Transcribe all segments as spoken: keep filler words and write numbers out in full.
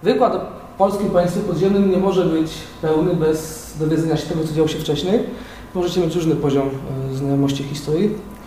Wykład o polskim państwie podziemnym nie może być pełny bez dowiedzenia się tego, co działo się wcześniej. Możecie mieć różny poziom znajomości historii.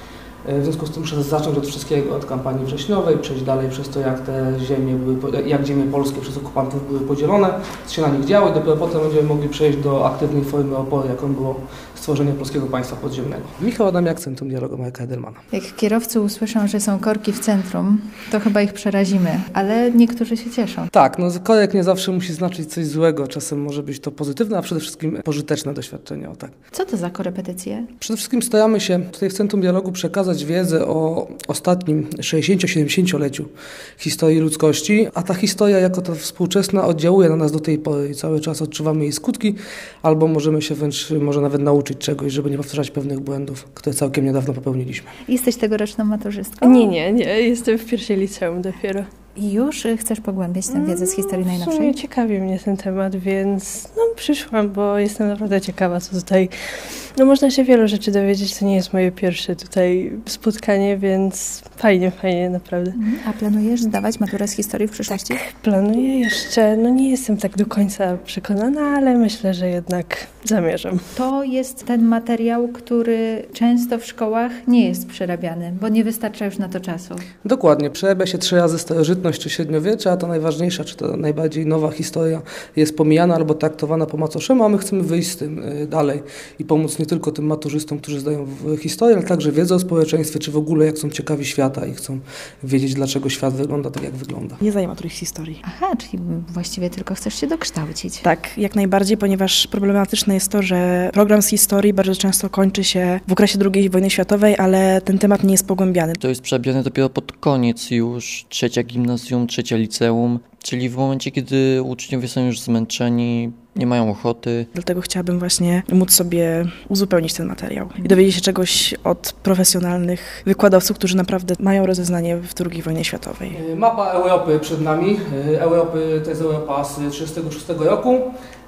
W związku z tym muszę zacząć od wszystkiego, od kampanii wrześniowej, przejść dalej przez to, jak te ziemie były, jak ziemie polskie przez okupantów były podzielone, co się na nich działo i dopiero potem będziemy mogli przejść do aktywnej formy oporu, jaką było stworzenie polskiego państwa podziemnego. Michał Adamiak, Centrum Dialogu Marka Edelmana. Jak kierowcy usłyszą, że są korki w centrum, to chyba ich przerazimy, ale niektórzy się cieszą. Tak, no korek nie zawsze musi znaczyć coś złego, czasem może być to pozytywne, a przede wszystkim pożyteczne doświadczenie. O tak. Co to za korepetycje? Przede wszystkim staramy się tutaj w Centrum Dialogu przekazać wiedzę o ostatnim sześćdziesięcio-siedemdziesięcioleciu historii ludzkości, a ta historia jako ta współczesna oddziałuje na nas do tej pory i cały czas odczuwamy jej skutki, albo możemy się wręcz, może nawet nauczyć czegoś, żeby nie powtarzać pewnych błędów, które całkiem niedawno popełniliśmy. Jesteś tegoroczną maturzystką? Nie, nie, nie. Jestem w pierwszej liceum dopiero. I już chcesz pogłębiać tę wiedzę z historii najnowszej? W sumie ciekawi mnie ten temat, więc no, przyszłam, bo jestem naprawdę ciekawa, co tutaj... No można się wielu rzeczy dowiedzieć, to nie jest moje pierwsze tutaj spotkanie, więc fajnie, fajnie, naprawdę. A planujesz zdawać maturę z historii w przyszłości? Tak, planuję jeszcze, no nie jestem tak do końca przekonana, ale myślę, że jednak zamierzam. To jest ten materiał, który często w szkołach nie jest przerabiany, bo nie wystarcza już na to czasu. Dokładnie, przerabia się trzy razy starożytność czy średniowiecze, a ta najważniejsza, czy ta najbardziej nowa historia jest pomijana albo traktowana po macoszemu, a my chcemy wyjść z tym dalej i pomóc nie tylko tym maturzystom, którzy zdają historię, ale także wiedzę o społeczeństwie, czy w ogóle jak są ciekawi świata i chcą wiedzieć, dlaczego świat wygląda tak, jak wygląda. Nie zdaję matury z historii. Aha, czyli właściwie tylko chcesz się dokształcić. Tak, jak najbardziej, ponieważ problematyczne jest to, że program z historii bardzo często kończy się w okresie drugiej wojny światowej, ale ten temat nie jest pogłębiany. To jest przerabiane dopiero pod koniec już, trzecia gimnazjum, trzecia liceum, czyli w momencie, kiedy uczniowie są już zmęczeni, nie mają ochoty. Dlatego chciałabym właśnie móc sobie uzupełnić ten materiał i dowiedzieć się czegoś od profesjonalnych wykładowców, którzy naprawdę mają rozeznanie w drugiej wojnie światowej. Mapa Europy przed nami. Europy to jest Europa z tysiąc dziewięćset trzydziestego szóstego roku.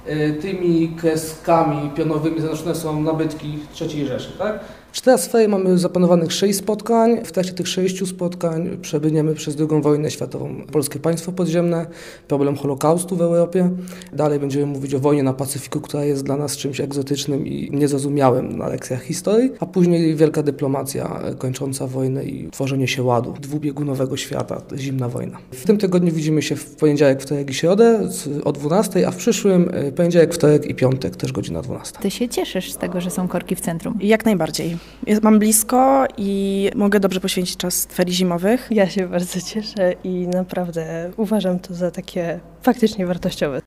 Tymi kreskami pionowymi zaznaczone są nabytki trzeciej Rzeszy, tak? W teraz sfery mamy zaplanowanych sześć spotkań. W trakcie tych sześciu spotkań przebrniemy przez drugą wojnę światową, polskie państwo podziemne, problem Holokaustu w Europie. Dalej będziemy mówić o wojnie na Pacyfiku, która jest dla nas czymś egzotycznym i niezrozumiałym na lekcjach historii, a później wielka dyplomacja kończąca wojnę i tworzenie się ładu dwubiegunowego świata, zimna wojna. W tym tygodniu widzimy się w poniedziałek, wtorek i środę o dwunastej, a w przyszłym poniedziałek, wtorek i piątek też godzina dwunasta. Ty się cieszysz z tego, że są korki w centrum? Jak najbardziej. Jest, mam blisko i mogę dobrze poświęcić czas ferii zimowych. Ja się bardzo cieszę i naprawdę uważam to za takie faktycznie wartościowe.